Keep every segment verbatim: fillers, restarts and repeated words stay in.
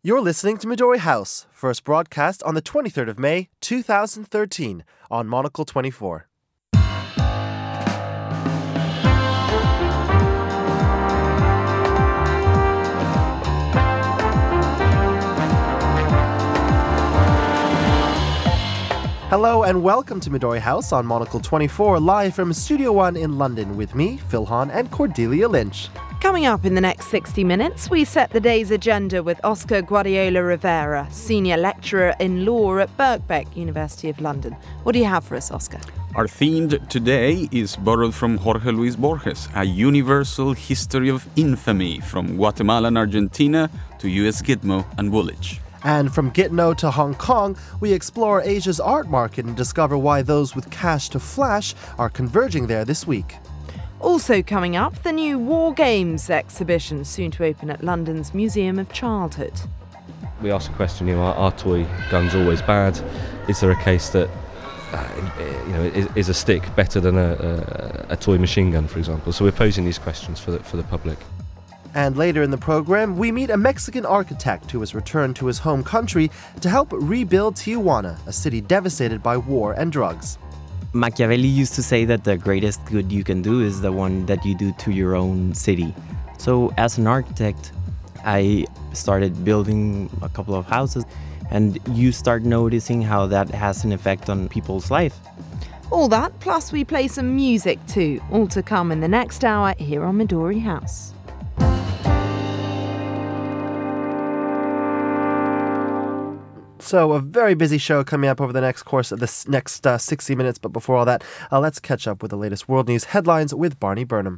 You're listening to Midori House, first broadcast on the twenty-third of May, two thousand thirteen, on Monocle twenty-four. Hello and welcome to Midori House on Monocle twenty-four, live from Studio One in London with me, Phil Hahn, and Cordelia Lynch. Coming up in the next sixty minutes, we set the day's agenda with Oscar Guardiola Rivera, Senior Lecturer in Law at Birkbeck, University of London. What do you have for us, Oscar? Our theme today is borrowed from Jorge Luis Borges, A Universal History of Infamy from Guatemala and Argentina to U S Gitmo and Woolwich. And from Gitmo to Hong Kong, we explore Asia's art market and discover why those with cash to flash are converging there this week. Also coming up, the new War Games exhibition, soon to open at London's Museum of Childhood. We asked the question, you know, are, are toy guns always bad? Is there a case that, uh, you know, is, is a stick better than a, a, a toy machine gun, for example? So we're posing these questions for the, for the public. And later in the program, we meet a Mexican architect who has returned to his home country to help rebuild Tijuana, a city devastated by war and drugs. Machiavelli used to say that the greatest good you can do is the one that you do to your own city. So as an architect, I started building a couple of houses, and you start noticing how that has an effect on people's life. All that, plus we play some music too, all to come in the next hour here on Midori House. So a very busy show coming up over the next course of this next uh, sixty minutes. But before all that, uh, let's catch up with the latest world news headlines with Barney Burnham.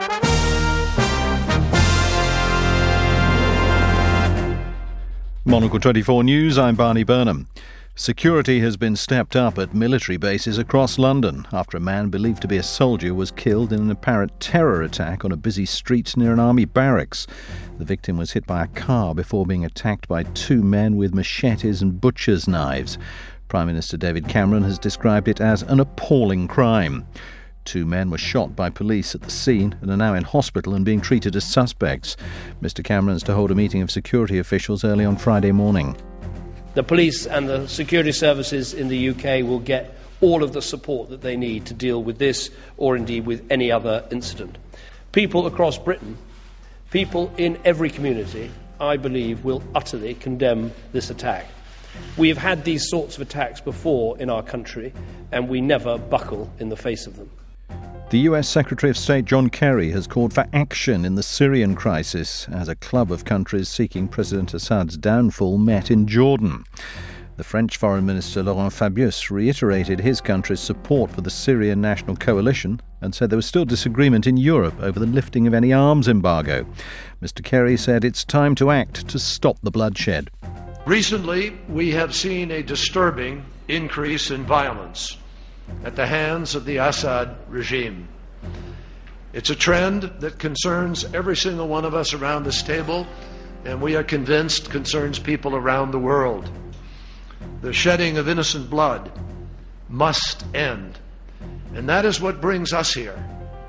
Monocle twenty-four News, I'm Barney Burnham. Security has been stepped up at military bases across London after a man believed to be a soldier was killed in an apparent terror attack on a busy street near an army barracks. The victim was hit by a car before being attacked by two men with machetes and butcher's knives. Prime Minister David Cameron has described it as an appalling crime. Two men were shot by police at the scene and are now in hospital and being treated as suspects. Mister Cameron's to hold a meeting of security officials early on Friday morning. The police and the security services in the U K will get all of the support that they need to deal with this or indeed with any other incident. People across Britain, people in every community, I believe, will utterly condemn this attack. We have had these sorts of attacks before in our country, and we never buckle in the face of them. The U S Secretary of State John Kerry has called for action in the Syrian crisis as a club of countries seeking President Assad's downfall met in Jordan. The French Foreign Minister Laurent Fabius reiterated his country's support for the Syrian National Coalition and said there was still disagreement in Europe over the lifting of any arms embargo. Mister Kerry said it's time to act to stop the bloodshed. Recently, we have seen a disturbing increase in violence at the hands of the Assad regime. It's a trend that concerns every single one of us around this table, and we are convinced concerns people around the world. The shedding of innocent blood must end, and that is what brings us here.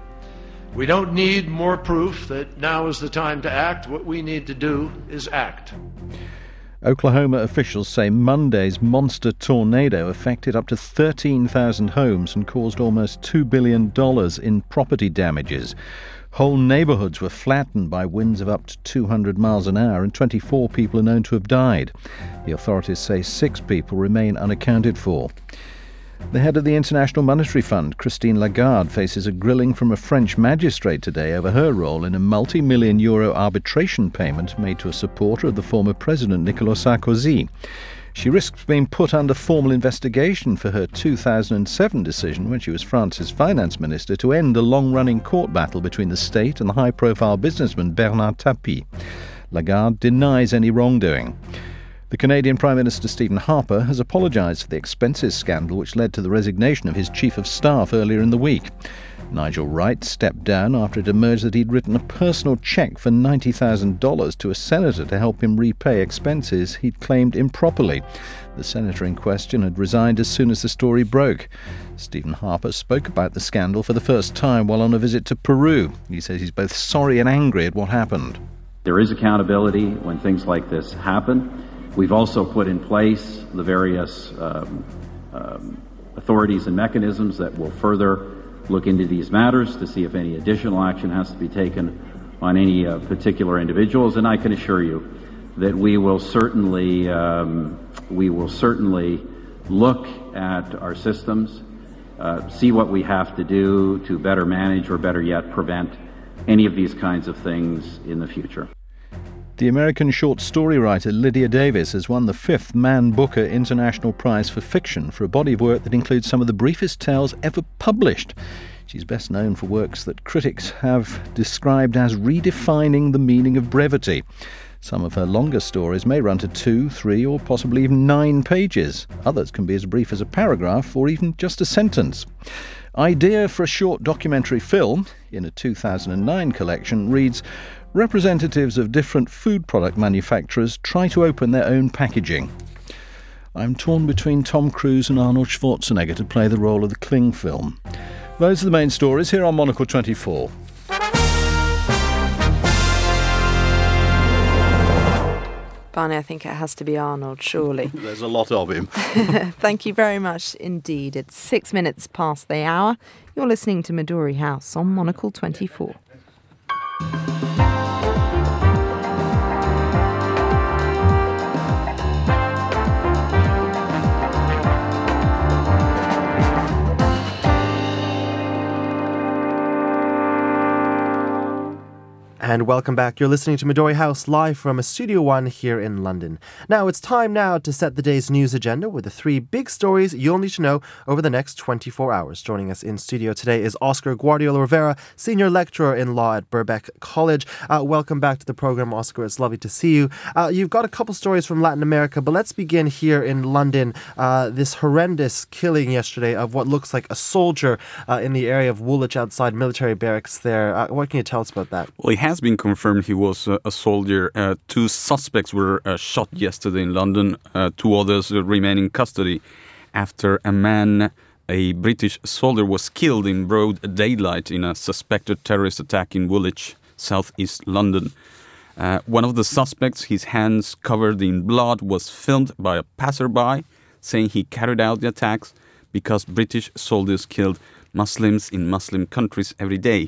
We don't need more proof that now is the time to act. What we need to do is act. Oklahoma officials say Monday's monster tornado affected up to thirteen thousand homes and caused almost two billion dollars in property damages. Whole neighborhoods were flattened by winds of up to two hundred miles an hour, and twenty-four people are known to have died. The authorities say six people remain unaccounted for. The head of the International Monetary Fund, Christine Lagarde, faces a grilling from a French magistrate today over her role in a multi-million euro arbitration payment made to a supporter of the former president, Nicolas Sarkozy. She risks being put under formal investigation for her two thousand seven decision, when she was France's finance minister, to end a long-running court battle between the state and the high-profile businessman Bernard Tapie. Lagarde denies any wrongdoing. The Canadian Prime Minister Stephen Harper has apologised for the expenses scandal which led to the resignation of his Chief of Staff earlier in the week. Nigel Wright stepped down after it emerged that he'd written a personal cheque for ninety thousand dollars to a senator to help him repay expenses he'd claimed improperly. The senator in question had resigned as soon as the story broke. Stephen Harper spoke about the scandal for the first time while on a visit to Peru. He says he's both sorry and angry at what happened. There is accountability when things like this happen. We've also put in place the various um, um, authorities and mechanisms that will further look into these matters to see if any additional action has to be taken on any uh, particular individuals. And I can assure you that we will certainly um, we will certainly look at our systems, uh, see what we have to do to better manage or better yet prevent any of these kinds of things in the future. The American short story writer Lydia Davis has won the fifth Man Booker International Prize for Fiction for a body of work that includes some of the briefest tales ever published. She's best known for works that critics have described as redefining the meaning of brevity. Some of her longer stories may run to two, three, or possibly even nine pages. Others can be as brief as a paragraph or even just a sentence. Idea for a short documentary film in a two thousand nine collection reads, representatives of different food product manufacturers try to open their own packaging. I'm torn between Tom Cruise and Arnold Schwarzenegger to play the role of the Kling film. Those are the main stories here on Monocle twenty-four. Barney, I think it has to be Arnold, surely. There's a lot of him. Thank you very much indeed. It's six minutes past the hour. You're listening to Midori House on Monocle twenty-four. And welcome back. You're listening to Midori House live from Studio One here in London. Now it's time now to set the day's news agenda with the three big stories you'll need to know over the next twenty-four hours. Joining us in studio today is Oscar Guardiola Rivera, Senior Lecturer in Law at Birkbeck College. Uh, welcome back to the program, Oscar. It's lovely to see you. Uh, you've got a couple stories from Latin America, but let's begin here in London. Uh, this horrendous killing yesterday of what looks like a soldier uh, in the area of Woolwich outside military barracks there. Uh, what can you tell us about that? Well, he has been confirmed he was uh, a soldier. Uh, two suspects were uh, shot yesterday in London. Uh, two others uh, remain in custody after a man, a British soldier, was killed in broad daylight in a suspected terrorist attack in Woolwich, southeast London. Uh, one of the suspects, his hands covered in blood, was filmed by a passerby saying he carried out the attacks because British soldiers killed Muslims in Muslim countries every day.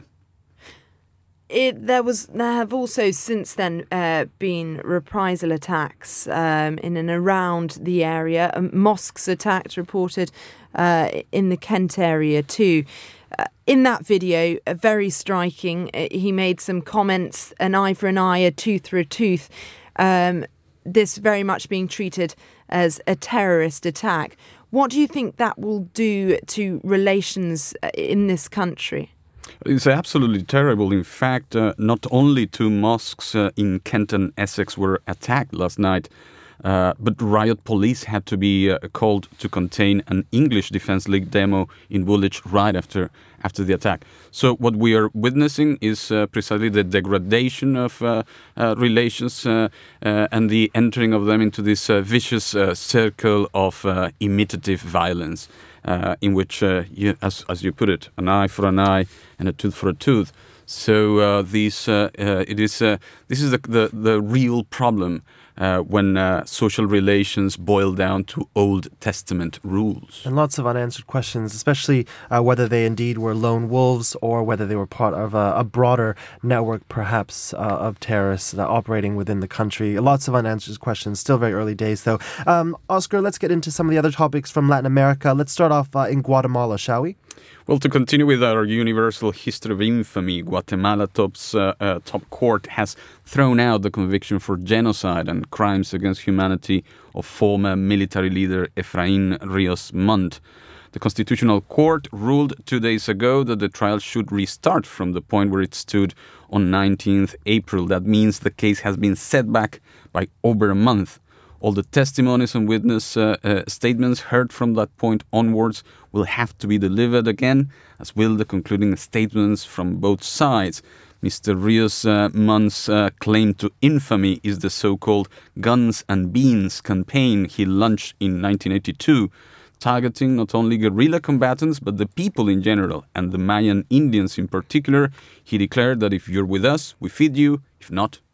It, there was there have also since then uh, been reprisal attacks um, in and around the area. Um, mosques attacked, reported uh, in the Kent area too. Uh, in that video, uh, very striking, uh, he made some comments, an eye for an eye, a tooth for a tooth. Um, this very much being treated as a terrorist attack. What do you think that will do to relations in this country? It's absolutely terrible. In fact, uh, not only two mosques uh, in Kent and Essex were attacked last night, uh, but riot police had to be uh, called to contain an English Defence League demo in Woolwich right after after the attack. So what we are witnessing is uh, precisely the degradation of uh, uh, relations uh, uh, and the entering of them into this uh, vicious uh, circle of uh, imitative violence. Uh, in which, uh, you, as, as you put it, an eye for an eye and a tooth for a tooth. So uh, these, uh, uh, it is, uh, this is the, the, the real problem uh, when uh, social relations boil down to Old Testament rules. And lots of unanswered questions, especially uh, whether they indeed were lone wolves or whether they were part of a, a broader network, perhaps, uh, of terrorists uh, operating within the country. Lots of unanswered questions. Still very early days, though. Um, Oscar, let's get into some of the other topics from Latin America. Let's start off uh, in Guatemala, shall we? Well, to continue with our universal history of infamy, Guatemala top's, uh, uh, top court has thrown out the conviction for genocide and crimes against humanity of former military leader Efraín Ríos Montt. The Constitutional Court ruled two days ago that the trial should restart from the point where it stood on nineteenth April. That means the case has been set back by over a month. All the testimonies and witness uh, uh, statements heard from that point onwards will have to be delivered again, as will the concluding statements from both sides. Mister Ríos uh, Montt's uh, claim to infamy is the so-called Guns and Beans campaign he launched in nineteen eighty-two, targeting not only guerrilla combatants but the people in general, and the Mayan Indians in particular. He declared that if you're with us, we feed you, if not,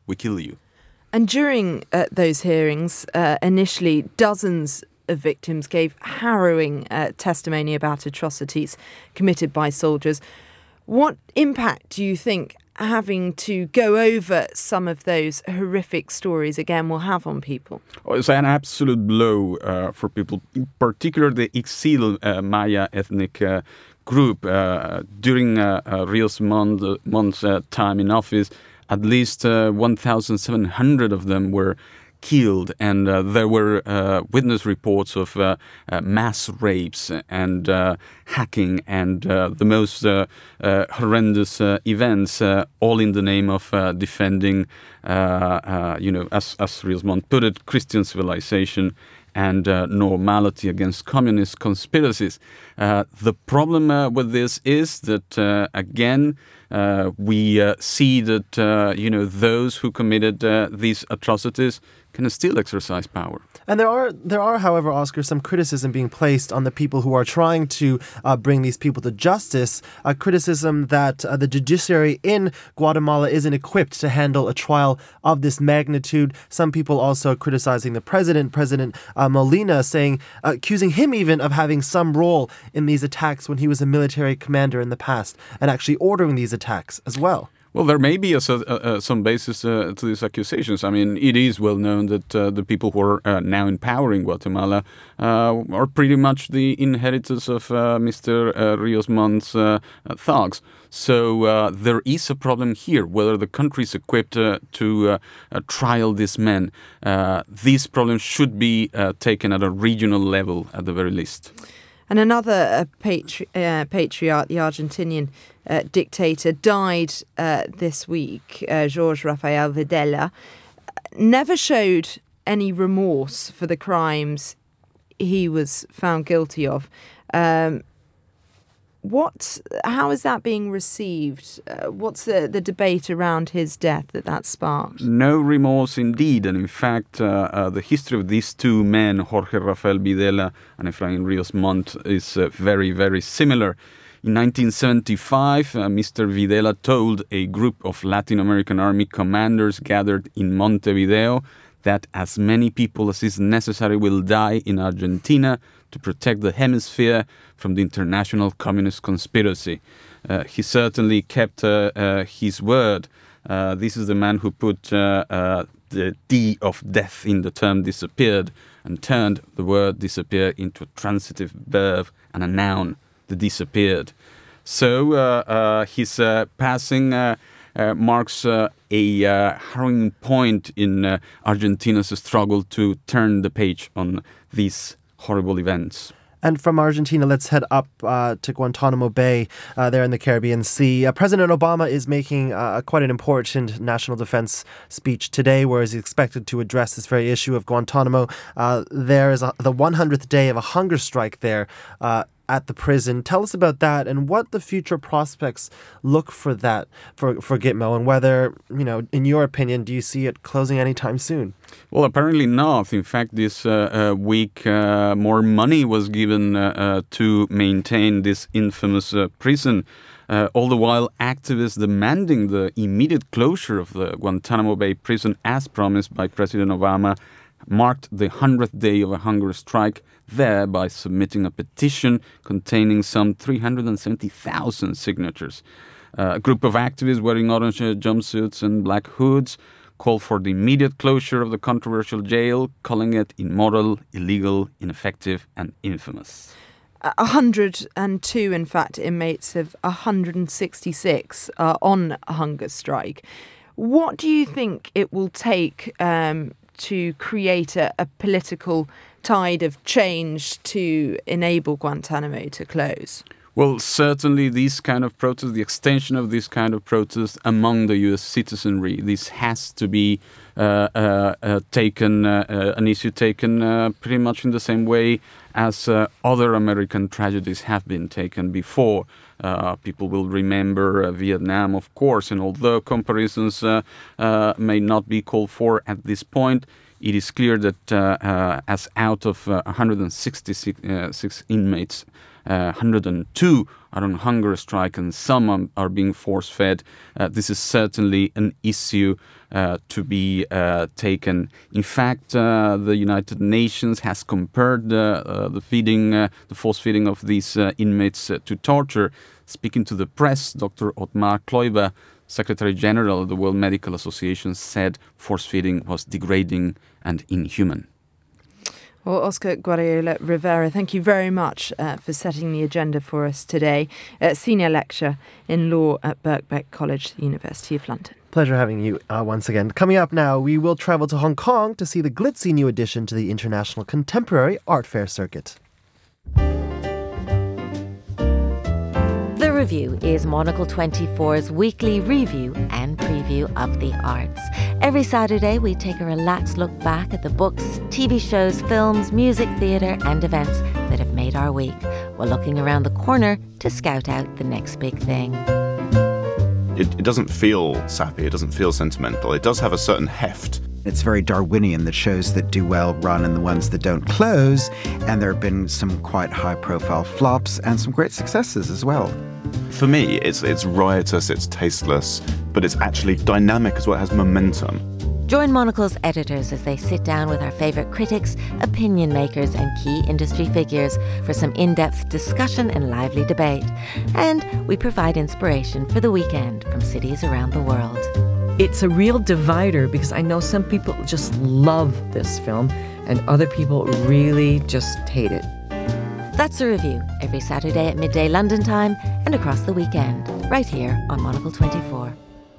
we kill you. And during uh, those hearings, uh, initially dozens of victims gave harrowing uh, testimony about atrocities committed by soldiers. What impact do you think having to go over some of those horrific stories again will have on people? Oh, it's an absolute blow uh, for people, in particular the Ixil uh, Maya ethnic uh, group. Uh, during uh, uh, Rios Montt, uh, Montt's uh, time in office, at least uh, one thousand seven hundred of them were killed, and uh, there were uh, witness reports of uh, uh, mass rapes and uh, hacking and uh, the most uh, uh, horrendous uh, events, uh, all in the name of uh, defending, uh, uh, you know, as, as Rios Montt put it, Christian civilization and uh, normality against communist conspiracies. Uh, the problem uh, with this is that, uh, again, uh, we uh, see that, uh, you know, those who committed uh, these atrocities can still exercise power. And there are, there are, however, Oscar, some criticism being placed on the people who are trying to uh, bring these people to justice. A criticism that uh, the judiciary in Guatemala isn't equipped to handle a trial of this magnitude. Some people also criticizing the president, President uh, Molina, saying, uh, accusing him even of having some role in these attacks when he was a military commander in the past and actually ordering these attacks as well. Well, there may be a, a, a, some basis uh, to these accusations. I mean, it is well known that uh, the people who are uh, now in power in Guatemala uh, are pretty much the inheritors of uh, Mister Uh, Rios Montt's uh, thugs. So uh, there is a problem here, whether the country is equipped uh, to uh, uh, trial these men. Uh, these problems should be uh, taken at a regional level at the very least. And another uh, patri- uh, patriarch, the Argentinian uh, dictator, died uh, this week, uh, Jorge Rafael Videla, never showed any remorse for the crimes he was found guilty of. Um, what? How is that being received? Uh, what's the, the debate around his death that that sparked? No remorse indeed. And in fact, uh, uh, the history of these two men, Jorge Rafael Videla and Efraín Rios Montt, is uh, very, very similar. In nineteen seventy-five, uh, Mister Videla told a group of Latin American army commanders gathered in Montevideo that as many people as is necessary will die in Argentina to protect the hemisphere from the international communist conspiracy. Uh, he certainly kept uh, uh, his word. Uh, this is the man who put uh, uh, the D of death in the term disappeared and turned the word disappear into a transitive verb and a noun, the disappeared. So uh, uh, his uh, passing uh, uh, marks uh, a uh, harrowing point in uh, Argentina's struggle to turn the page on these horrible events. And from Argentina, let's head up uh, to Guantanamo Bay uh, there in the Caribbean Sea. Uh, President Obama is making uh, quite an important national defense speech today, where he's expected to address this very issue of Guantanamo. Uh, there is a, the one hundredth day of a hunger strike there uh, at the prison. Tell us about that and what the future prospects look for that for, for Gitmo, and whether, you know, in your opinion, do you see it closing anytime soon? Well, apparently not. In fact, this uh, uh, week uh, more money was given uh, uh, to maintain this infamous uh, prison. Uh, all the while, activists demanding the immediate closure of the Guantanamo Bay prison, as promised by President Obama, marked the hundredth day of a hunger strike there by submitting a petition containing some three hundred seventy thousand signatures. Uh, a group of activists wearing orange uh, jumpsuits and black hoods called for the immediate closure of the controversial jail, calling it immoral, illegal, ineffective, and infamous. one hundred two, in fact, inmates of one hundred sixty-six are on a hunger strike. What do you think it will take um, to create a, a political tide of change to enable Guantanamo to close? Well, certainly these kind of protests, the extension of this kind of protests among the U S citizenry, this has to be uh, uh, uh, taken, uh, uh, an issue taken uh, pretty much in the same way as uh, other American tragedies have been taken before. Uh, people will remember uh, Vietnam, of course, and although comparisons uh, uh, may not be called for at this point, it is clear that uh, uh, as out of uh, one hundred sixty-six uh, six inmates, uh, one hundred two are on hunger strike and some are, are being force-fed. Uh, this is certainly an issue uh, to be uh, taken. In fact, uh, the United Nations has compared uh, uh, the feeding, uh, the force feeding of these uh, inmates uh, to torture. Speaking to the press, Doctor Ottmar Kloiber, Secretary General of the World Medical Association, said force feeding was degrading and inhuman. Well, Oscar Guardiola Rivera, thank you very much uh, for setting the agenda for us today. Uh, Senior Lecturer in Law at Birkbeck College, University of London. Pleasure having you uh, once again. Coming up now, we will travel to Hong Kong to see the glitzy new addition to the International Contemporary Art Fair circuit. The Review is Monocle twenty-four's weekly review and preview of the arts. Every Saturday, we take a relaxed look back at the books, T V shows, films, music, theatre and events that have made our week, while looking around the corner to scout out the next big thing. It, it doesn't feel sappy, it doesn't feel sentimental, it does have a certain heft. It's very Darwinian, the shows that do well run and the ones that don't close, and there have been some quite high-profile flops and some great successes as well. For me, it's it's riotous, it's tasteless, but it's actually dynamic as well, it has momentum. Join Monocle's editors as they sit down with our favourite critics, opinion makers and key industry figures for some in-depth discussion and lively debate. And we provide inspiration for the weekend from cities around the world. It's a real divider because I know some people just love this film and other people really just hate it. That's The Review, every Saturday at midday London time and across the weekend, right here on Monocle twenty-four.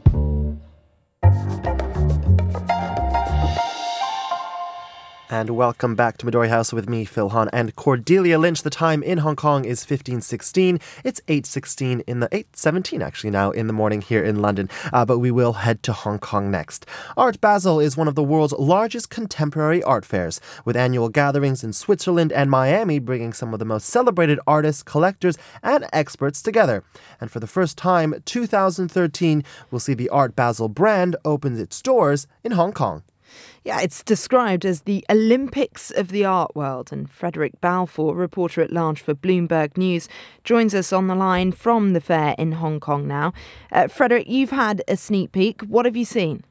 And welcome back to Midori House with me, Phil Hahn, and Cordelia Lynch. The time in Hong Kong is fifteen sixteen. It's eight sixteen in the eight seventeen actually now in the morning here in London. Uh, but we will head to Hong Kong next. Art Basel is one of the world's largest contemporary art fairs, with annual gatherings in Switzerland and Miami bringing some of the most celebrated artists, collectors, and experts together. And for the first time, two thousand thirteen will see the Art Basel brand open its doors in Hong Kong. Yeah, it's described as the Olympics of the art world. And Frederick Balfour, reporter at large for Bloomberg News, joins us on the line from the fair in Hong Kong now. Uh, Frederick, you've had a sneak peek. What have you seen?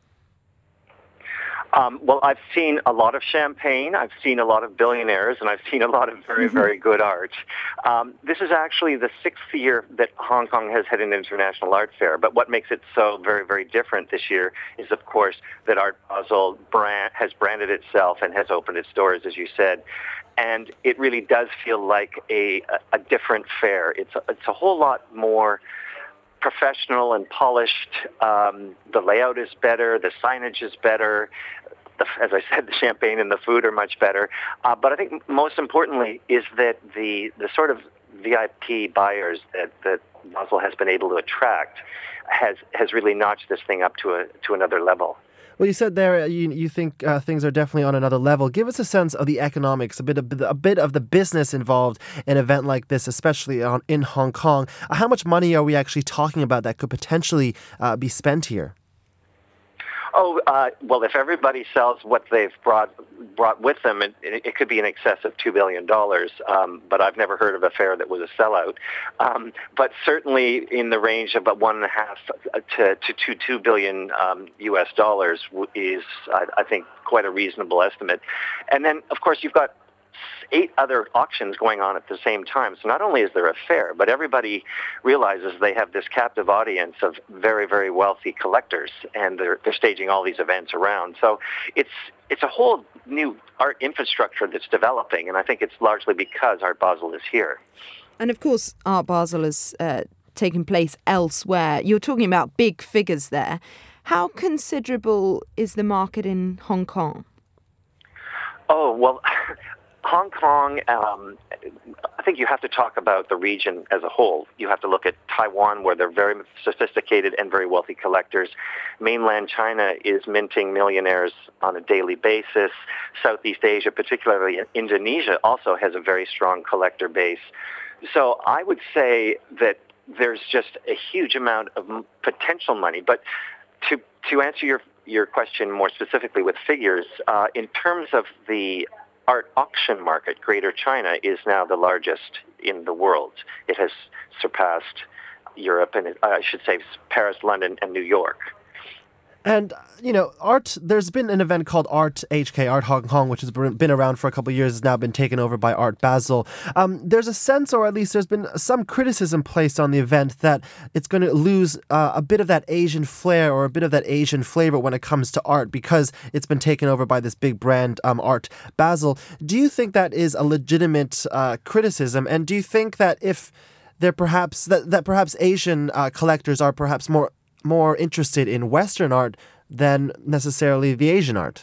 Um, well, I've seen a lot of champagne, I've seen a lot of billionaires, and I've seen a lot of very, very good art. Um, this is actually the sixth year that Hong Kong has had an international art fair, but what makes it so very, very different this year is, of course, that Art Basel brand has branded itself and has opened its doors, as you said. And it really does feel like a, a different fair. It's a, it's a whole lot more professional and polished. Um, the layout is better, the signage is better. The, as I said, the champagne and the food are much better. Uh, but I think most importantly is that the, the sort of V I P buyers that, that Basel has been able to attract has has really notched this thing up to a to another level. Well, you said there you you think uh, things are definitely on another level. Give us a sense of the economics, a bit of a bit of the business involved in an event like this, especially on, in Hong Kong. Uh, how much money are we actually talking about that could potentially uh, be spent here? Oh, uh, well, if everybody sells what they've brought brought with them, it, it could be in excess of two billion dollars, um, but I've never heard of a fair that was a sellout. Um, but certainly in the range of about one and a half to, to two, two billion um, U S dollars is, I, I think, quite a reasonable estimate. And then, of course, you've got eight other auctions going on at the same time. So not only is there a fair, but everybody realizes they have this captive audience of very, very wealthy collectors, and they're they're staging all these events around. So it's it's a whole new art infrastructure that's developing, and I think it's largely because Art Basel is here. And of course, Art Basel has uh, taken place elsewhere. You're talking about big figures there. How considerable is the market in Hong Kong? Oh, well, Hong Kong, um, I think you have to talk about the region as a whole. You have to look at Taiwan, where they're very sophisticated and very wealthy collectors. Mainland China is minting millionaires on a daily basis. Southeast Asia, particularly Indonesia, also has a very strong collector base. So I would say that there's just a huge amount of potential money. But to to answer your your question more specifically with figures, uh, in terms of the art auction market, Greater China is now the largest in the world. It has surpassed Europe, and it, I should say Paris, London, and New York. And, you know, art, there's been an event called Art H K, Art Hong Kong, which has been around for a couple of years, has now been taken over by Art Basel. Um, there's a sense, or at least there's been some criticism placed on the event, that it's going to lose uh, a bit of that Asian flair or a bit of that Asian flavor when it comes to art because it's been taken over by this big brand, um, Art Basel. Do you think that is a legitimate uh, criticism? And do you think that if they're perhaps, that, that perhaps Asian uh, collectors are perhaps more more interested in Western art than necessarily the Asian art?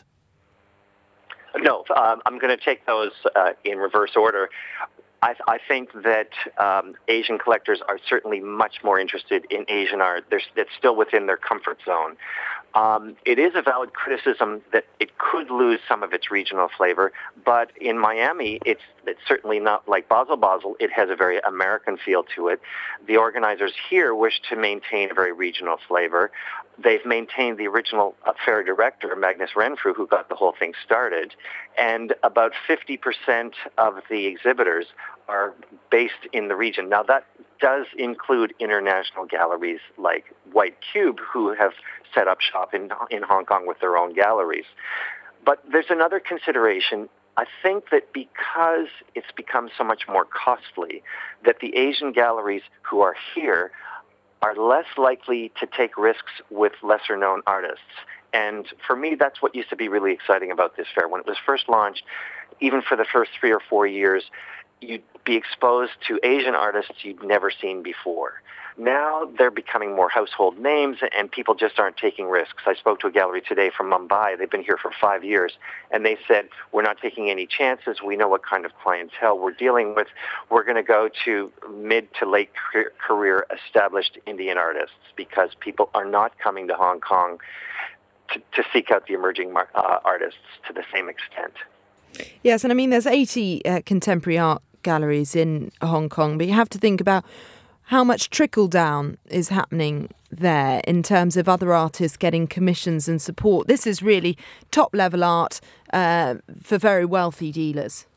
No, um, I'm going to take those uh, in reverse order. I, I think that um, Asian collectors are certainly much more interested in Asian art. They're, it's still within their comfort zone. Um, it is a valid criticism that it could lose some of its regional flavor, but in Miami, it's, it's certainly not like Basel Basel. It has a very American feel to it. The organizers here wish to maintain a very regional flavor. They've maintained the original uh, fair director, Magnus Renfrew, who got the whole thing started, and about fifty percent of the exhibitors are based in the region. Now, that does include international galleries like White Cube, who have set up shop in, in Hong Kong with their own galleries. But there's another consideration. I think that because it's become so much more costly, that the Asian galleries who are here are less likely to take risks with lesser-known artists. And for me, that's what used to be really exciting about this fair. When it was first launched, even for the first three or four years, you'd be exposed to Asian artists you'd never seen before. Now they're becoming more household names, and people just aren't taking risks. I spoke to a gallery today from Mumbai. They've been here for five years, and they said, we're not taking any chances. We know what kind of clientele we're dealing with. We're going to go to mid to late career established Indian artists because people are not coming to Hong Kong to, to seek out the emerging uh, artists to the same extent. Yes, and I mean, there's eighty uh, contemporary art galleries in Hong Kong, but you have to think about how much trickle down is happening there in terms of other artists getting commissions and support. This is really top level art uh, for very wealthy dealers.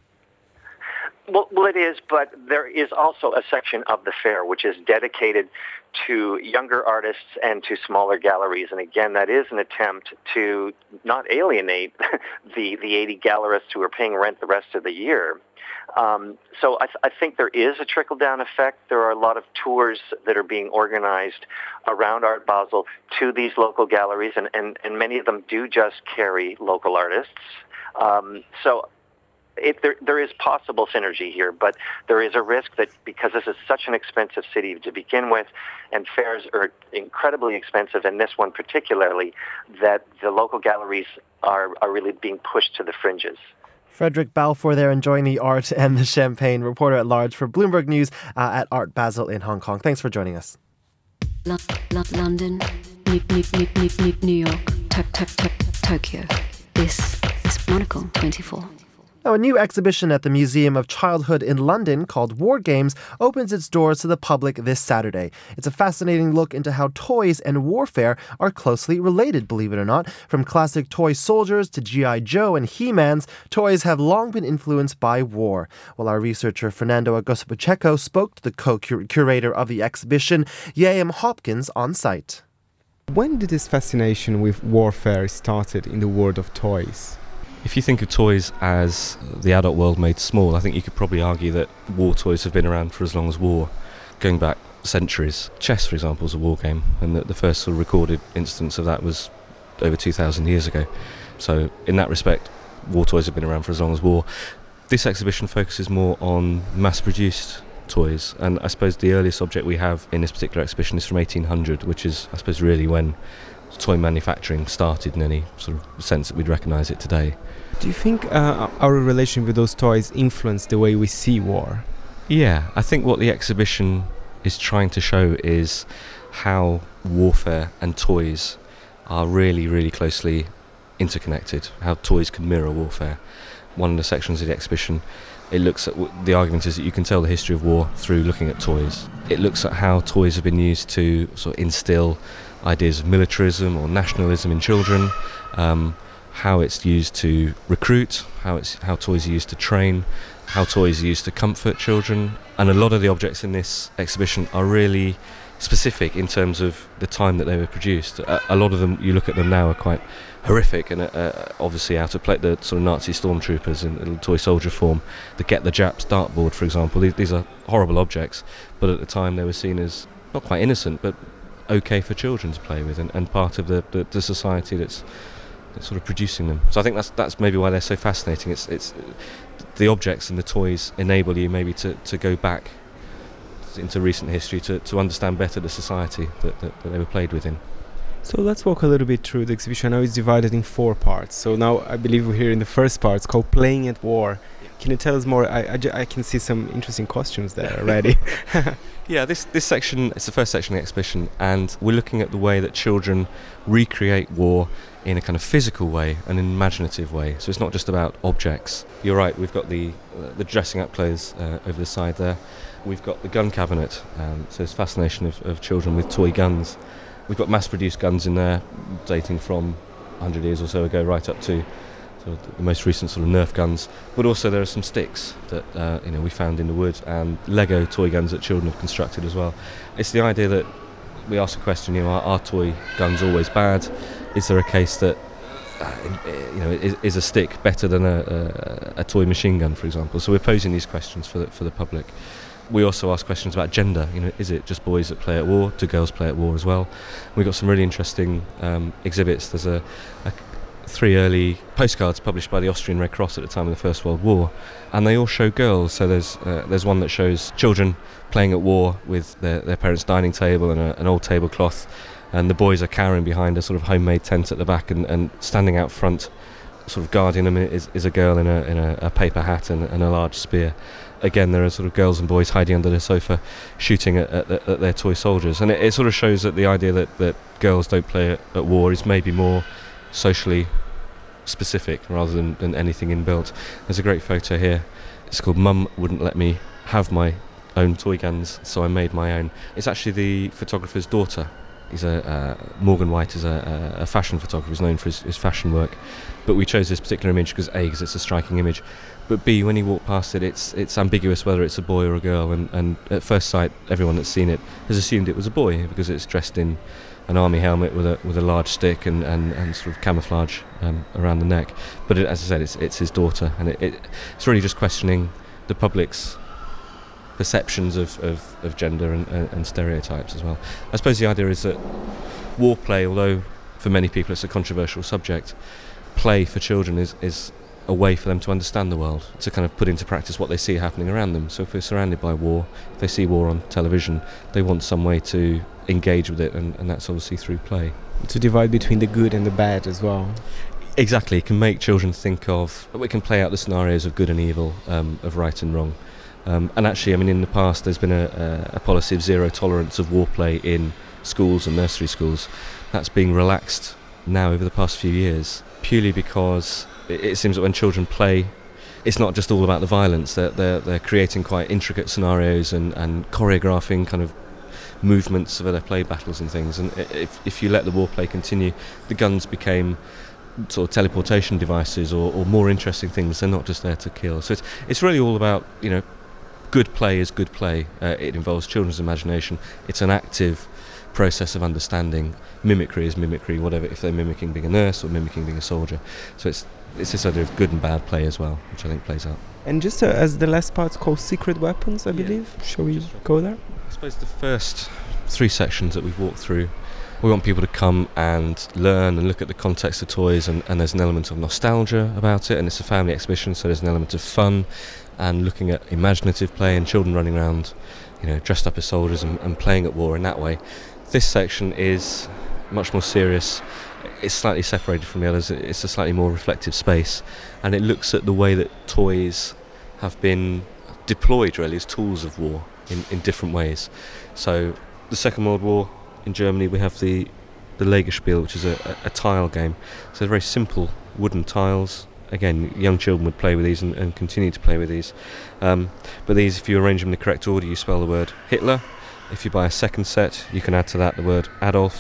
Well, well, it is, but there is also a section of the fair which is dedicated to younger artists and to smaller galleries. And again, that is an attempt to not alienate the, the eighty gallerists who are paying rent the rest of the year. Um, so I, th- I think there is a trickle-down effect. There are a lot of tours that are being organized around Art Basel to these local galleries, and, and, and many of them do just carry local artists. Um, so it, there, there is possible synergy here, but there is a risk that because this is such an expensive city to begin with, and fairs are incredibly expensive, and this one particularly, that the local galleries are, are really being pushed to the fringes. Frederick Balfour there, enjoying the art and the champagne, reporter at large for Bloomberg News uh, at Art Basel in Hong Kong. Thanks for joining us. L- L- London, New, New, New, New, New York, to- to- to- Tokyo. This is Monocle twenty-four. Now, a new exhibition at the Museum of Childhood in London called War Games opens its doors to the public this Saturday. It's a fascinating look into how toys and warfare are closely related, believe it or not. From classic toy soldiers to G I Joe and He-Mans, toys have long been influenced by war. Well, our researcher Fernando Augusto Pacheco spoke to the co-curator of the exhibition, Yeam Hopkins, on site. When did this fascination with warfare started in the world of toys? If you think of toys as the adult world made small, I think you could probably argue that war toys have been around for as long as war, going back centuries. Chess, for example, is a war game, and the, the first sort of recorded instance of that was over two thousand years ago. So in that respect, war toys have been around for as long as war. This exhibition focuses more on mass-produced toys, and I suppose the earliest object we have in this particular exhibition is from eighteen hundred, which is, I suppose, really when toy manufacturing started in any sort of sense that we'd recognise it today. Do you think uh, our relation with those toys influenced the way we see war? Yeah, I think what the exhibition is trying to show is how warfare and toys are really, really closely interconnected, how toys can mirror warfare. One of the sections of the exhibition, it looks at w- the argument is that you can tell the history of war through looking at toys. It looks at how toys have been used to sort of instill ideas of militarism or nationalism in children, um, how it's used to recruit, how it's how toys are used to train, how toys are used to comfort children. And a lot of the objects in this exhibition are really specific in terms of the time that they were produced. A, a lot of them, you look at them now, are quite horrific and uh, obviously out of place. The sort of Nazi stormtroopers in little toy soldier form, the Get the Japs dartboard, for example. These, these are horrible objects, but at the time they were seen as not quite innocent, but okay for children to play with, and, and part of the, the, the society that's, that's sort of producing them. So I think that's that's maybe why they're so fascinating. It's it's the objects and the toys enable you maybe to, to go back into recent history to, to understand better the society that, that, that they were played within. So let's walk a little bit through the exhibition. Now it's divided in four parts. So now I believe we're here in the first part. It's called Playing at War. Can you tell us more? I, I, ju- I can see some interesting costumes there already. Yeah, this, this section, it's the first section of the exhibition, and we're looking at the way that children recreate war in a kind of physical way, an imaginative way. So it's not just about objects. You're right, we've got the uh, the dressing up clothes uh, over the side there. We've got the gun cabinet, um, so it's fascination of, of children with toy guns. We've got mass-produced guns in there, dating from one hundred years or so ago right up to sort of the most recent sort of Nerf guns. But also there are some sticks that uh, you know we found in the wood, and Lego toy guns that children have constructed as well. It's the idea that we ask a question: you know, are, are toy guns always bad? Is there a case that uh, you know is, is a stick better than a, a, a toy machine gun, for example? So we're posing these questions for the, for the public. We also ask questions about gender. You know, is it just boys that play at war? Do girls play at war as well? We've got some really interesting um, exhibits. There's a, a three early postcards published by the Austrian Red Cross at the time of the First World War, and they all show girls. So there's uh, there's one that shows children playing at war with their, their parents' dining table and a, an old tablecloth, and the boys are cowering behind a sort of homemade tent at the back, and, and standing out front, sort of guarding them is, is a girl in a in a, a paper hat and, and a large spear. Again, there are sort of girls and boys hiding under the sofa, shooting at, at, at their toy soldiers, and it, it sort of shows that the idea that, that girls don't play at, at war is maybe more socially specific rather than, than anything inbuilt. There's a great photo here. It's called "Mum Wouldn't Let Me Have My Own Toy Guns, So I Made My Own." It's actually the photographer's daughter. He's a uh, Morgan White is a, a fashion photographer. He's known for his, his fashion work, but we chose this particular image because A, because it's a striking image, but B, when you walk past it, it's it's ambiguous whether it's a boy or a girl, and, and at first sight, everyone that's seen it has assumed it was a boy because it's dressed in an army helmet with a with a large stick and, and, and sort of camouflage um, around the neck. But it, as I said, it's it's his daughter, and it, it it's really just questioning the public's perceptions of, of, of gender and, and, and stereotypes as well. I suppose the idea is that war play, although for many people it's a controversial subject, play for children is, is a way for them to understand the world, to kind of put into practice what they see happening around them. So if they're surrounded by war, if they see war on television, they want some way to engage with it, and, and that's obviously through play. To divide between the good and the bad as well. Exactly, it can make children think of, we can play out the scenarios of good and evil, um, of right and wrong. Um, and actually, I mean, in the past there's been a, a, a policy of zero tolerance of war play in schools and nursery schools. That's being relaxed now over the past few years, purely because it, it seems that when children play, it's not just all about the violence. They're, they're, they're creating quite intricate scenarios and, and choreographing kind of movements for their play battles and things. And if, if you let the war play continue, the guns became sort of teleportation devices or, or more interesting things. They're not just there to kill. So it's it's really all about, you know, good play is good play. Uh, it involves children's imagination. It's an active process of understanding. Mimicry is mimicry, whatever, if they're mimicking being a nurse or mimicking being a soldier. So it's it's this idea of good and bad play as well, which I think plays out. And just uh, as the last part's called Secret Weapons, I yeah. believe. Shall we go there? I suppose the first three sections that we've walked through, we want people to come and learn and look at the context of toys, and, and there's an element of nostalgia about it, and it's a family exhibition, so there's an element of fun and looking at imaginative play and children running around, you know, dressed up as soldiers and, and playing at war in that way. This section is much more serious. It's slightly separated from the others. It's a slightly more reflective space, and it looks at the way that toys have been deployed really as tools of war in, in different ways. So the Second World War, in Germany we have the the Legerspiel, which is a, a, a tile game. So they're very simple wooden tiles. Again, young children would play with these and, and continue to play with these. Um, but these, if you arrange them in the correct order, you spell the word Hitler. If you buy a second set, you can add to that the word Adolf.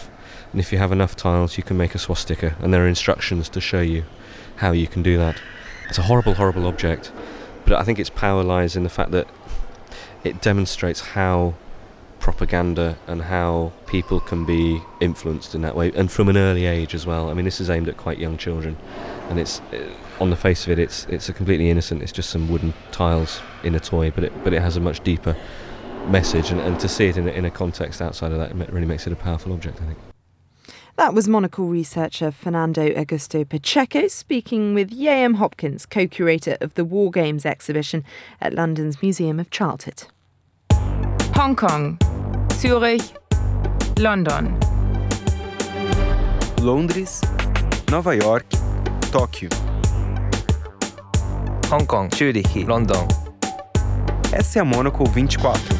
And if you have enough tiles, you can make a swastika, and there are instructions to show you how you can do that. It's a horrible, horrible object, but I think its power lies in the fact that it demonstrates how propaganda and how people can be influenced in that way, and from an early age as well. I mean, this is aimed at quite young children, and it's on the face of it, it's it's a completely innocent. It's just some wooden tiles in a toy, but it but it has a much deeper message, and, and to see it in a, in a context outside of that, it really makes it a powerful object, I think. That was monocle researcher Fernando Augusto Pacheco speaking with Yeam Hopkins, co-curator of the War Games exhibition at London's Museum of Childhood. Hong Kong, Zurich, London. Londres, Nova York, Tóquio. Hong Kong, Zurich, London. Essa é a Monocle vinte e quatro.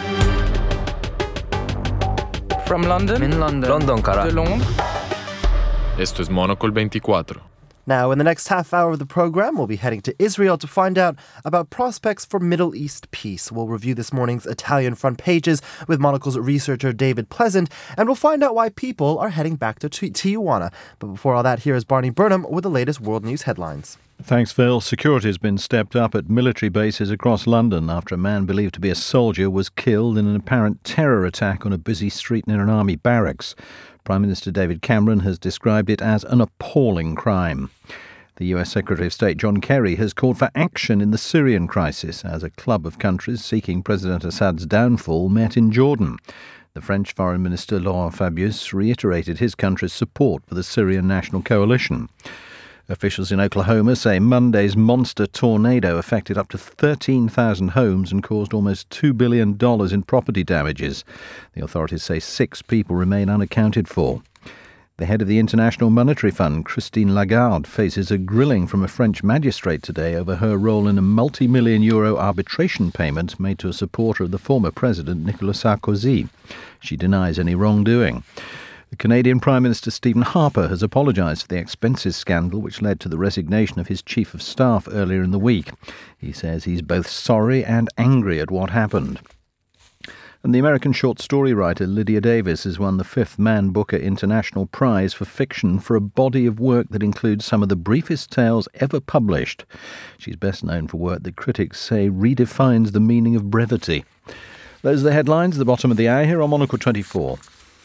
From London, In London, London cara. de Londres. Esto es Monocle veinticuatro. Now, in the next half hour of the program, we'll be heading to Israel to find out about prospects for Middle East peace. We'll review this morning's Italian front pages with Monocle's researcher David Pleasant, and we'll find out why people are heading back to Tijuana. But before all that, here is Barney Burnham with the latest world news headlines. Thanks, Phil. Security has been stepped up at military bases across London after a man believed to be a soldier was killed in an apparent terror attack on a busy street near an army barracks. Prime Minister David Cameron has described it as an appalling crime. The U S Secretary of State John Kerry has called for action in the Syrian crisis as a club of countries seeking President Assad's downfall met in Jordan. The French Foreign Minister Laurent Fabius reiterated his country's support for the Syrian National Coalition. Officials in Oklahoma say Monday's monster tornado affected up to thirteen thousand homes and caused almost two billion dollars in property damages. The authorities say six people remain unaccounted for. The head of the International Monetary Fund, Christine Lagarde, faces a grilling from a French magistrate today over her role in a multi-million euro arbitration payment made to a supporter of the former president, Nicolas Sarkozy. She denies any wrongdoing. The Canadian Prime Minister Stephen Harper has apologised for the expenses scandal which led to the resignation of his Chief of Staff earlier in the week. He says he's both sorry and angry at what happened. And the American short story writer Lydia Davis has won the fifth Man Booker International Prize for Fiction for a body of work that includes some of the briefest tales ever published. She's best known for work that critics say redefines the meaning of brevity. Those are the headlines at the bottom of the hour here on Monocle twenty-four.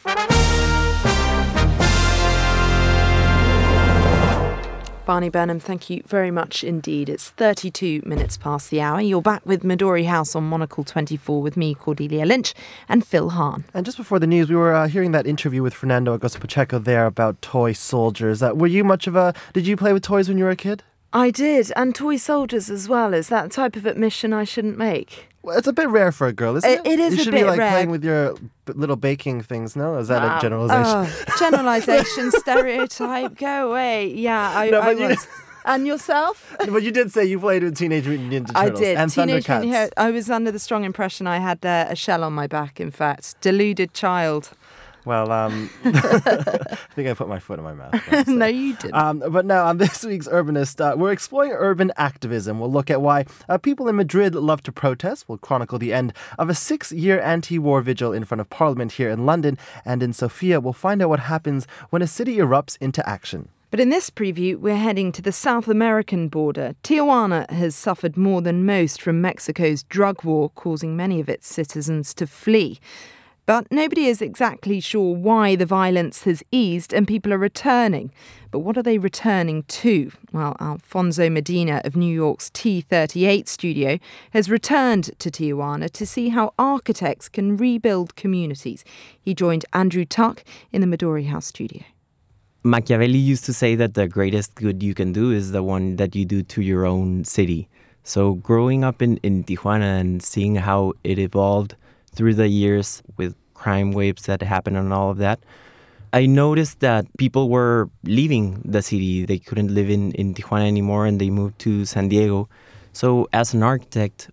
Barney Burnham, thank you very much indeed. It's thirty-two minutes past the hour. You're back with Midori House on Monocle twenty-four with me, Cordelia Lynch, and Phil Hahn. And just before the news, we were uh, hearing that interview with Fernando Augusto Pacheco there about toy soldiers. Uh, were you much of a... Did you play with toys when you were a kid? I did, and toy soldiers as well. Is that type of admission I shouldn't make? Well, it's a bit rare for a girl, isn't it? It, it is you a should bit be like rare. playing with your b- little baking things, no? Is that Wow. a generalization? Oh, generalization, stereotype, go away. Yeah, I, No, I but you- was. And yourself? But you did say you played with Teenage Mutant Ninja I Turtles did. and Teenage Thundercats. Mutant Hero- I was under the strong impression I had uh, a shell on my back, in fact. Deluded child. Well, um, I think I put my foot in my mouth. No, you didn't. Um, but now, on this week's Urbanist, uh, we're exploring urban activism. We'll look at why uh, people in Madrid love to protest. We'll chronicle the end of a six-year anti-war vigil in front of Parliament here in London. And in Sofia, we'll find out what happens when a city erupts into action. But in this preview, we're heading to the South American border. Tijuana has suffered more than most from Mexico's drug war, causing many of its citizens to flee. But nobody is exactly sure why the violence has eased and people are returning. But what are they returning to? Well, Alfonso Medina of New York's T thirty-eight studio has returned to Tijuana to see how architects can rebuild communities. He joined Andrew Tuck in the Midori House studio. Machiavelli used to say that the greatest good you can do is the one that you do to your own city. So growing up in, in Tijuana and seeing how it evolved through the years with crime waves that happened and all of that, I noticed that people were leaving the city. They couldn't live in, in Tijuana anymore and they moved to San Diego. So as an architect,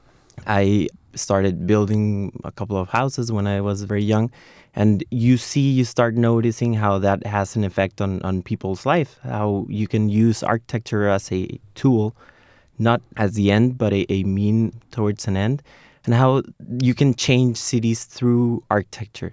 I started building a couple of houses when I was very young. And you see, you start noticing how that has an effect on, on people's life, how you can use architecture as a tool, not as the end, but a, a mean towards an end, and how you can change cities through architecture.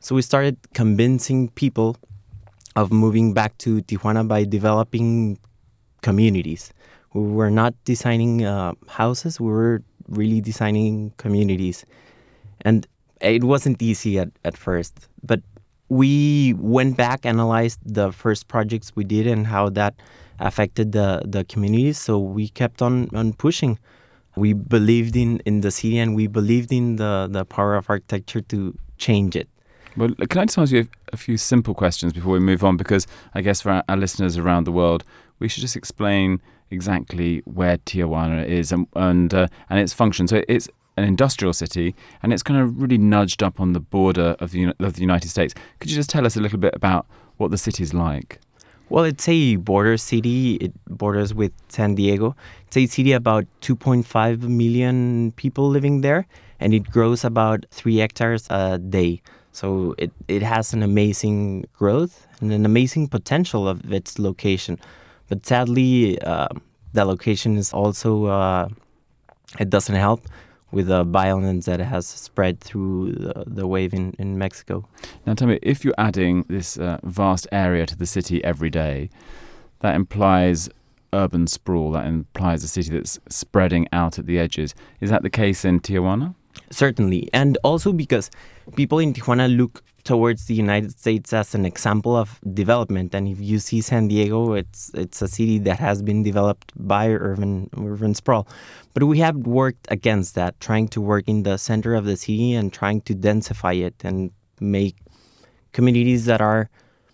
So we started convincing people of moving back to Tijuana by developing communities. We were not designing uh, houses, we were really designing communities. And it wasn't easy at, at first, but we went back, analyzed the first projects we did and how that affected the, the communities. So we kept on, on pushing. We believed in, in the city, and we believed in the, the power of architecture to change it. Well, can I just ask you a few simple questions before we move on? Because I guess for our, our listeners around the world, we should just explain exactly where Tijuana is and and, uh, and its function. So it's an industrial city, and it's kind of really nudged up on the border of the, of the United States. Could you just tell us a little bit about what the city's like? Well, it's a border city. It borders with San Diego. It's a city about two point five million people living there, and it grows about three hectares a day. So it, it has an amazing growth and an amazing potential of its location. But sadly, uh, the location is also, uh, it doesn't help with the violence that has spread through the, the wave in, in Mexico. Now tell me, if you're adding this uh, vast area to the city every day, that implies urban sprawl, that implies a city that's spreading out at the edges. Is that the case in Tijuana? Certainly, and also because people in Tijuana look towards the United States as an example of development. And if you see San Diego, it's it's a city that has been developed by urban urban sprawl. But we have worked against that, trying to work in the center of the city and trying to densify it and make communities that are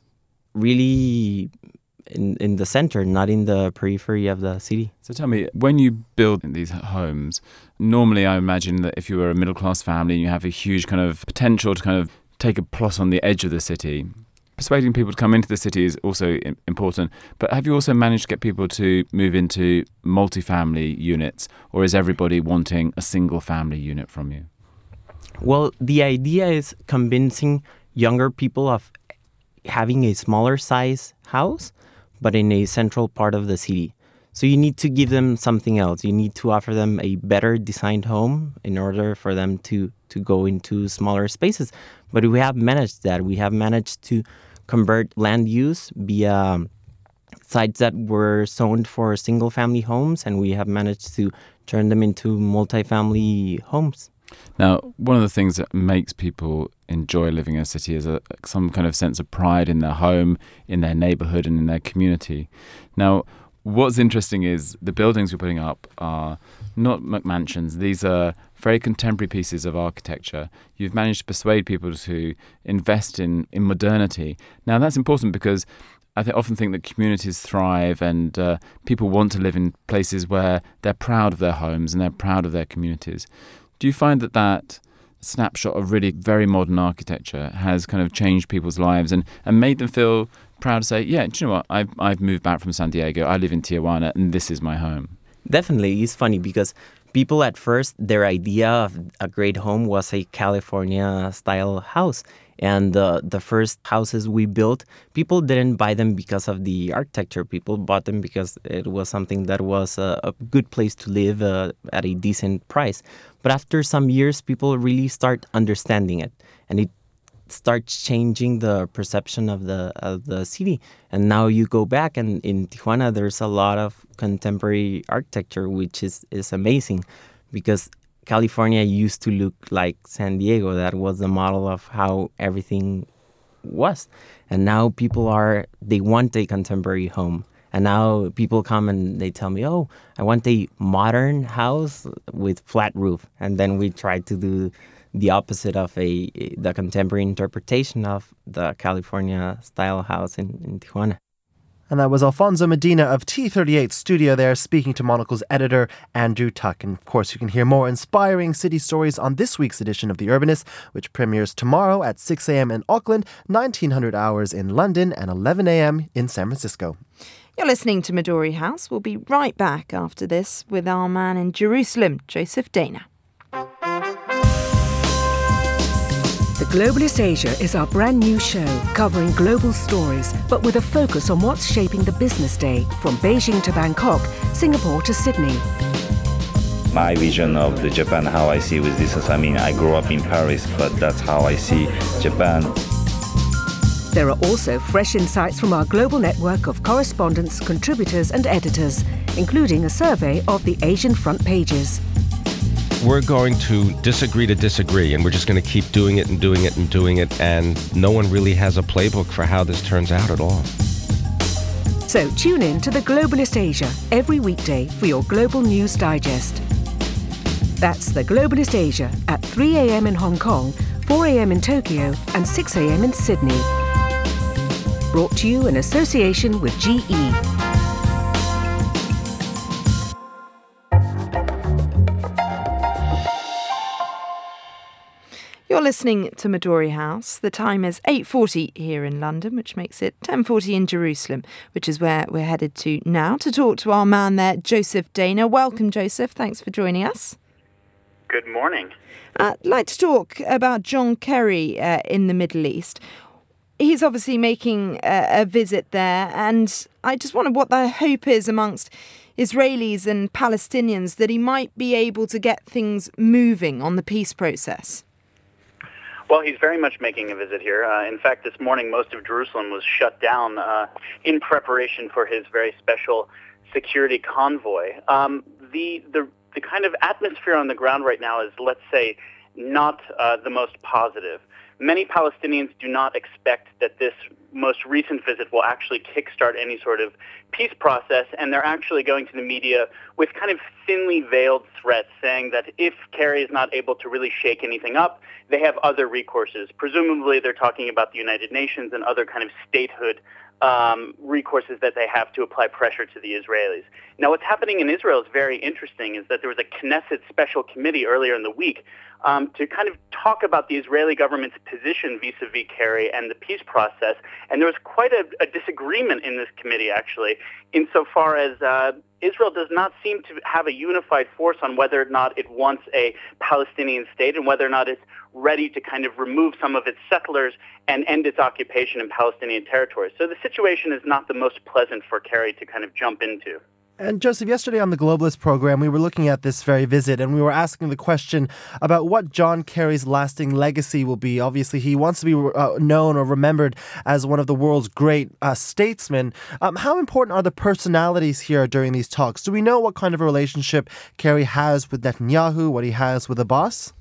really in, in the center, not in the periphery of the city. So tell me, when you build these homes, normally I imagine that if you were a middle-class family and you have a huge kind of potential to kind of take a plot on the edge of the city, persuading people to come into the city is also important. But have you also managed to get people to move into multifamily units, or is everybody wanting a single family unit from you? Well, the idea is convincing younger people of having a smaller size house, but in a central part of the city. So you need to give them something else. You need to offer them a better designed home in order for them to, to go into smaller spaces. But we have managed that. We have managed to convert land use via sites that were zoned for single-family homes, and we have managed to turn them into multifamily homes. Now, one of the things that makes people enjoy living in a city is a, some kind of sense of pride in their home, in their neighborhood, and in their community. Now, what's interesting is the buildings we're putting up are not McMansions. These are very contemporary pieces of architecture. You've managed to persuade people to invest in, in modernity. Now, that's important because I th- often think that communities thrive and uh, people want to live in places where they're proud of their homes and they're proud of their communities. Do you find that that snapshot of really very modern architecture has kind of changed people's lives and, and made them feel proud to say, yeah, do you know what, I've, I've moved back from San Diego, I live in Tijuana, and this is my home? Definitely. It's funny because people at first, their idea of a great home was a California-style house. And uh, the first houses we built, people didn't buy them because of the architecture. People bought them because it was something that was a, a good place to live uh, at a decent price. But after some years, people really start understanding it. And it starts changing the perception of the of the city. And now you go back, and in Tijuana, there's a lot of contemporary architecture, which is, is amazing because California used to look like San Diego. That was the model of how everything was. And now people are, they want a contemporary home. And now people come and they tell me, oh, I want a modern house with flat roof. And then we try to do the opposite of a the contemporary interpretation of the California-style house in, in Tijuana. And that was Alfonso Medina of T thirty-eight Studio there, speaking to Monocle's editor, Andrew Tuck. And of course, you can hear more inspiring city stories on this week's edition of The Urbanist, which premieres tomorrow at six a.m. in Auckland, nineteen hundred hours in London, and eleven a.m. in San Francisco. You're listening to Midori House. We'll be right back after this with our man in Jerusalem, Joseph Dana. The Globalist Asia is our brand new show covering global stories, but with a focus on what's shaping the business day from Beijing to Bangkok, Singapore to Sydney. my vision of the Japan, how I see with this. I mean, I grew up in Paris, but that's how I see Japan. There are also fresh insights from our global network of correspondents, contributors and editors, including a survey of the Asian front pages. We're going to disagree to disagree, and we're just going to keep doing it and doing it and doing it, and no one really has a playbook for how this turns out at all. So tune in to the Globalist Asia every weekday for your global news digest. That's the Globalist Asia at three a.m. in Hong Kong, four a.m. in Tokyo and six a.m. in Sydney. Brought to you in association with G E. You're listening to Midori House. The time is eight forty here in London, which makes it ten forty in Jerusalem, which is where we're headed to now to talk to our man there, Joseph Dana. Welcome, Joseph. Thanks for joining us. Good morning. Uh, I'd like to talk about John Kerry uh, in the Middle East. He's obviously making a, a visit there, and I just wonder what the hope is amongst Israelis and Palestinians that he might be able to get things moving on the peace process. Well, he's very much making a visit here. Uh, in fact, this morning, most of Jerusalem was shut down uh, in preparation for his very special security convoy. Um, the, the the kind of atmosphere on the ground right now is, let's say, not uh, the most positive. Many Palestinians do not expect that this most recent visit will actually kickstart any sort of peace process, and they're actually going to the media with kind of thinly veiled threats saying that if Kerry is not able to really shake anything up, they have other recourses. Presumably they're talking about the United Nations and other kind of statehood um, recourses that they have to apply pressure to the Israelis. Now, what's happening in Israel is very interesting, is that there was a Knesset special committee earlier in the week Um, to kind of talk about the Israeli government's position vis-a-vis Kerry and the peace process. And there was quite a, a disagreement in this committee, actually, insofar as uh, Israel does not seem to have a unified force on whether or not it wants a Palestinian state and whether or not it's ready to kind of remove some of its settlers and end its occupation in Palestinian territory. So the situation is not the most pleasant for Kerry to kind of jump into. And Joseph, yesterday on the Globalist program, we were looking at this very visit and we were asking the question about what John Kerry's lasting legacy will be. Obviously, he wants to be uh, known or remembered as one of the world's great uh, statesmen. Um, how important are the personalities here during these talks? Do we know what kind of a relationship Kerry has with Netanyahu, what he has with Abbas?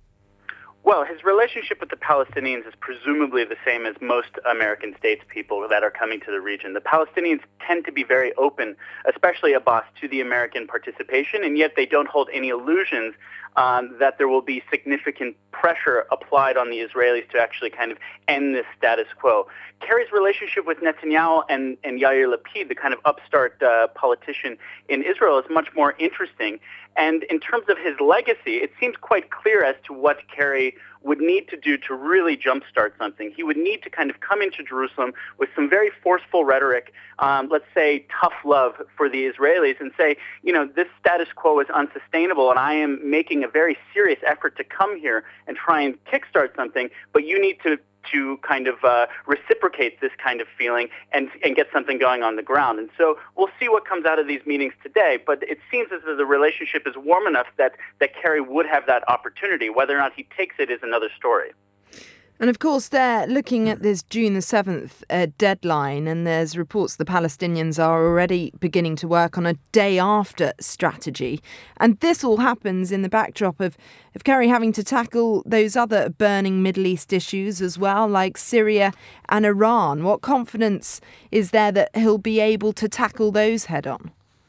Well, his relationship with the Palestinians is presumably the same as most American statespeople that are coming to the region. The Palestinians tend to be very open, especially Abbas, to the American participation, and yet they don't hold any illusions um, that there will be significant pressure applied on the Israelis to actually kind of end this status quo. Kerry's relationship with Netanyahu and, and Yair Lapid, the kind of upstart uh, politician in Israel, is much more interesting. And in terms of his legacy, it seems quite clear as to what Kerry would need to do to really jumpstart something. He would need to kind of come into Jerusalem with some very forceful rhetoric, um, let's say tough love for the Israelis, and say, you know, this status quo is unsustainable, and I am making a very serious effort to come here and try and kickstart something, but you need to to kind of uh, reciprocate this kind of feeling and and get something going on the ground. And so we'll see what comes out of these meetings today, but it seems as though the relationship is warm enough that, that Kerry would have that opportunity. Whether or not he takes it is another story. And of course, they're looking at this June the seventh uh, deadline, and there's reports the Palestinians are already beginning to work on a day after strategy. And this all happens in the backdrop of, of Kerry having to tackle those other burning Middle East issues as well, like Syria and Iran. What confidence is there that he'll be able to tackle those head on?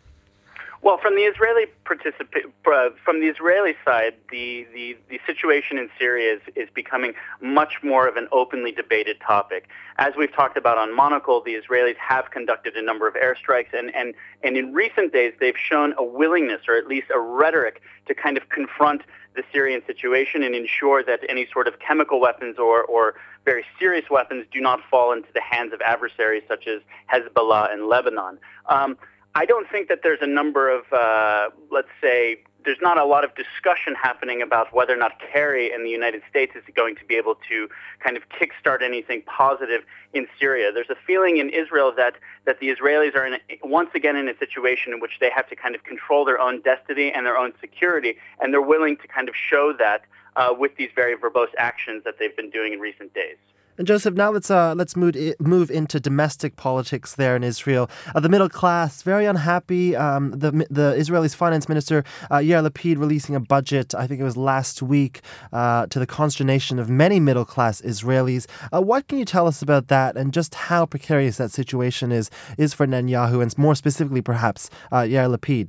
Well, from the Israeli participa- uh, from the Israeli side, the, the, the situation in Syria is, is becoming much more of an openly debated topic. As we've talked about on Monocle, the Israelis have conducted a number of airstrikes, and, and, and in recent days they've shown a willingness, or at least a rhetoric, to kind of confront the Syrian situation and ensure that any sort of chemical weapons or, or very serious weapons do not fall into the hands of adversaries such as Hezbollah and Lebanon. Um, I don't think that there's a number of, uh, let's say, there's not a lot of discussion happening about whether or not Kerry in the United States is going to be able to kind of kickstart anything positive in Syria. There's a feeling in Israel that that the Israelis are in a, once again in a situation in which they have to kind of control their own destiny and their own security, and they're willing to kind of show that uh, with these very verbose actions that they've been doing in recent days. And Joseph, now let's uh, let's move move into domestic politics there in Israel. Uh, the middle class very unhappy. Um, the the Israeli's finance minister uh, Yair Lapid releasing a budget. I think it was last week, uh, to the consternation of many middle class Israelis. Uh, what can you tell us about that, and just how precarious that situation is is for Netanyahu, and more specifically, perhaps uh, Yair Lapid?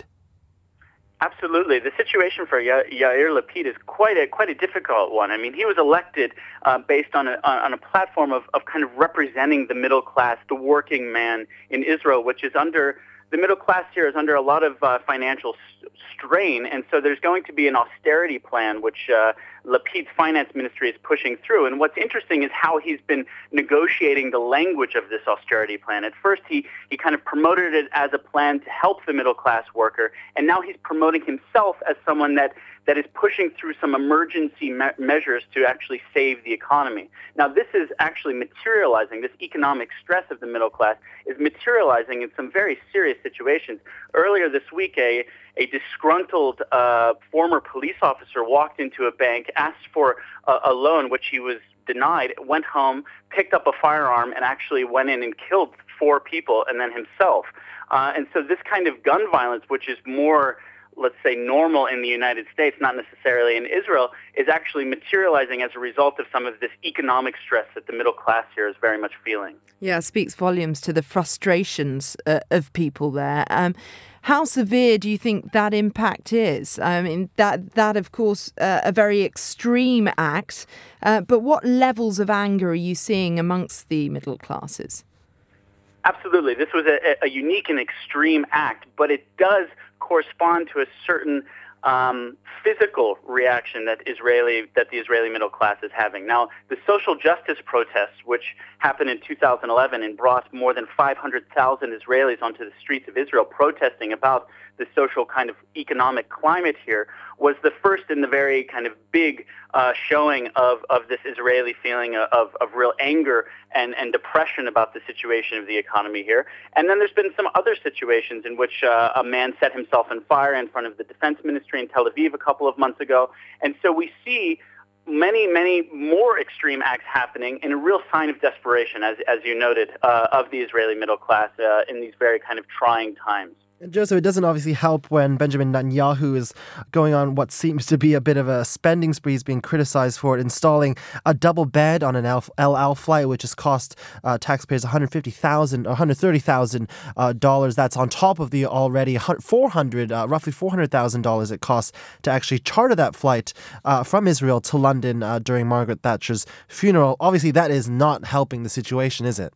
Absolutely. The situation for Ya- Yair Lapid is quite a quite a difficult one. I mean, he was elected uh, based on a on a platform of, of kind of representing the middle class, the working man in Israel, which is under the middle class here is under a lot of uh, financial s- strain, and so there's going to be an austerity plan, which uh, Lapid's finance ministry is pushing through. And what's interesting is how he's been negotiating the language of this austerity plan. At first, he, he kind of promoted it as a plan to help the middle class worker, and now he's promoting himself as someone that that is pushing through some emergency me- measures to actually save the economy. Now, this is actually materializing, this economic stress of the middle class is materializing in some very serious situations. Earlier this week, a, a disgruntled uh, former police officer walked into a bank, asked for a, a loan, which he was denied, went home, picked up a firearm, and actually went in and killed four people and then himself. Uh, and so this kind of gun violence, which is more, let's say, normal in the United States, not necessarily in Israel, is actually materializing as a result of some of this economic stress that the middle class here is very much feeling. Yeah, it speaks volumes to the frustrations uh, of people there. Um, how severe do you think that impact is? I mean, that, that of course, uh, a very extreme act, uh, but what levels of anger are you seeing amongst the middle classes? Absolutely. This was a, a unique and extreme act, but it does correspond to a certain um, physical reaction that Israeli that the Israeli middle class is having. Now, the social justice protests, which happened in two thousand eleven and brought more than five hundred thousand Israelis onto the streets of Israel protesting about the social kind of economic climate here, was the first in the very kind of big uh, showing of, of this Israeli feeling of, of real anger and, and depression about the situation of the economy here. And then there's been some other situations in which uh, a man set himself on fire in front of the defense ministry in Tel Aviv a couple of months ago. And so we see many, many more extreme acts happening in a real sign of desperation, as, as you noted, uh, of the Israeli middle class uh, in these very kind of trying times. Joseph, it doesn't obviously help when Benjamin Netanyahu is going on what seems to be a bit of a spending spree. He's being criticized for installing a double bed on an El Al flight, which has cost uh, taxpayers one hundred fifty thousand dollars, one hundred thirty thousand dollars. Uh, That's on top of the already four hundred, uh, roughly four hundred thousand dollars it costs to actually charter that flight uh, from Israel to London uh, during Margaret Thatcher's funeral. Obviously, that is not helping the situation, is it?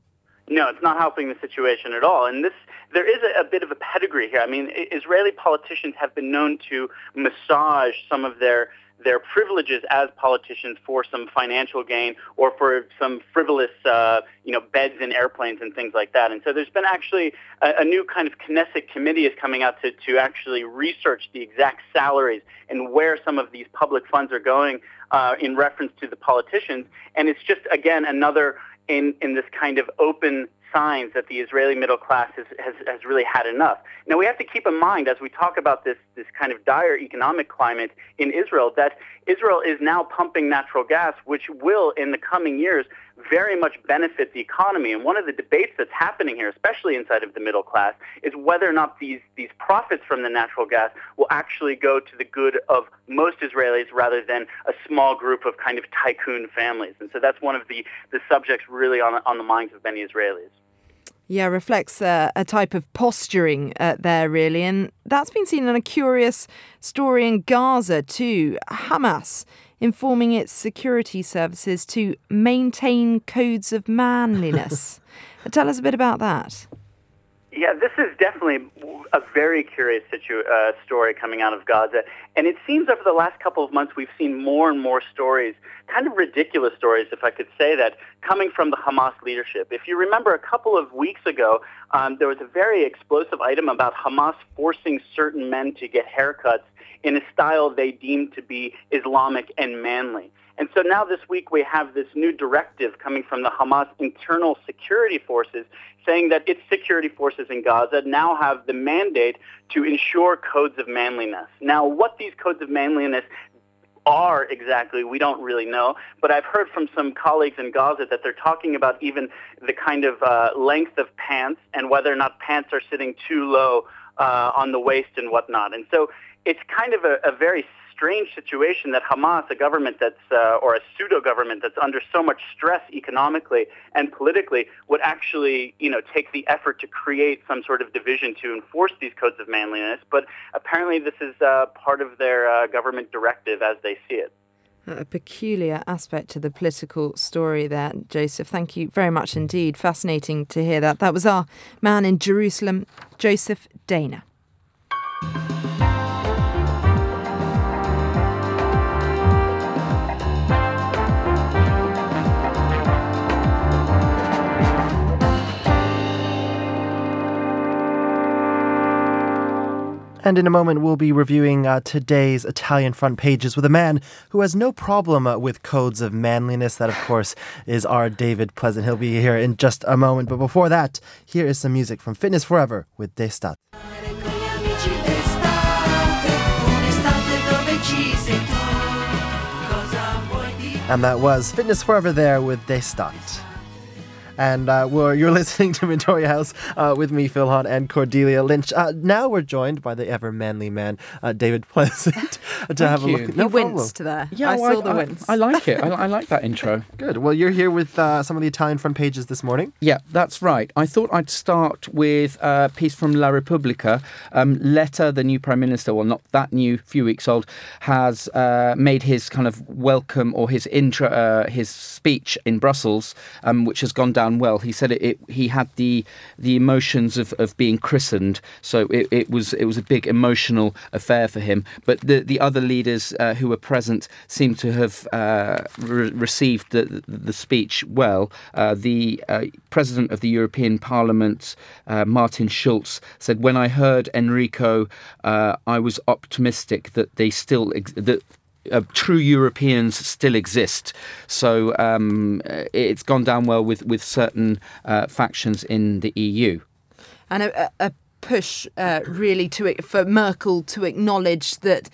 No, it's not helping the situation at all. And this, there is a, a bit of a pedigree here. I mean, Israeli politicians have been known to massage some of their their privileges as politicians for some financial gain or for some frivolous, uh, you know, beds in airplanes and things like that. And so there's been actually a, a new kind of Knesset committee is coming out to, to actually research the exact salaries and where some of these public funds are going uh, in reference to the politicians. And it's just, again, another in, in this kind of open signs that the Israeli middle class has, has, has really had enough. Now, we have to keep in mind, as we talk about this, this kind of dire economic climate in Israel, that Israel is now pumping natural gas, which will, in the coming years, very much benefit the economy. And one of the debates that's happening here, especially inside of the middle class, is whether or not these, these profits from the natural gas will actually go to the good of most Israelis rather than a small group of kind of tycoon families. And so that's one of the, the subjects really on, on the minds of many Israelis. Yeah, reflects uh, a type of posturing uh, there, really. And that's been seen in a curious story in Gaza, too. Hamas informing its security services to maintain codes of manliness. Tell us a bit about that. Yeah, this is definitely a very curious situ- uh, story coming out of Gaza. And it seems over the last couple of months we've seen more and more stories, kind of ridiculous stories, if I could say that, coming from the Hamas leadership. If you remember a couple of weeks ago, um, there was a very explosive item about Hamas forcing certain men to get haircuts in a style they deemed to be Islamic and manly. And so now this week we have this new directive coming from the Hamas internal security forces saying that its security forces in Gaza now have the mandate to ensure codes of manliness. Now, what these codes of manliness are exactly, we don't really know, but I've heard from some colleagues in Gaza that they're talking about even the kind of uh, length of pants and whether or not pants are sitting too low uh, on the waist and whatnot. And so it's kind of a, a very strange situation that Hamas, a government that's, uh, or a pseudo-government that's under so much stress economically and politically, would actually, you know, take the effort to create some sort of division to enforce these codes of manliness. But apparently this is uh, part of their uh, government directive as they see it. A peculiar aspect to the political story there, Joseph. Thank you very much indeed. Fascinating to hear that. That was our man in Jerusalem, Joseph Dana. And in a moment, we'll be reviewing uh, today's Italian front pages with a man who has no problem uh, with codes of manliness. That, of course, is our David Pleasant. He'll be here in just a moment. But before that, here is some music from Fitness Forever with D'Estate. And that was Fitness Forever there with D'Estate. And uh, we're, you're listening to Midori House uh, with me, Phil Hahn, and Cordelia Lynch. Uh, now we're joined by the ever manly man, uh, David Pleasant, to Thank have a you. look. You winced there. Yeah, I well, saw the I, wince. I like it. I, I like that intro. Good. Well, you're here with uh, some of the Italian front pages this morning. Yeah, that's right. I thought I'd start with a piece from La Repubblica. Um, Letta, the new Prime Minister, well, not that new, a few weeks old, has uh, made his kind of welcome or his intro, uh, his speech in Brussels, um, which has gone down well. He said it, it he had the the emotions of, of being christened, so it, it was it was a big emotional affair for him. But the the other leaders uh, who were present seem to have uh, re- received the, the speech well. Uh, the uh, President of the European Parliament, uh, Martin Schulz, said, "When I heard Enrico, uh, I was optimistic that they still ex- that." Uh, true Europeans still exist." So um, it's gone down well with, with certain uh, factions in the E U. And a, a push uh, really to for Merkel to acknowledge that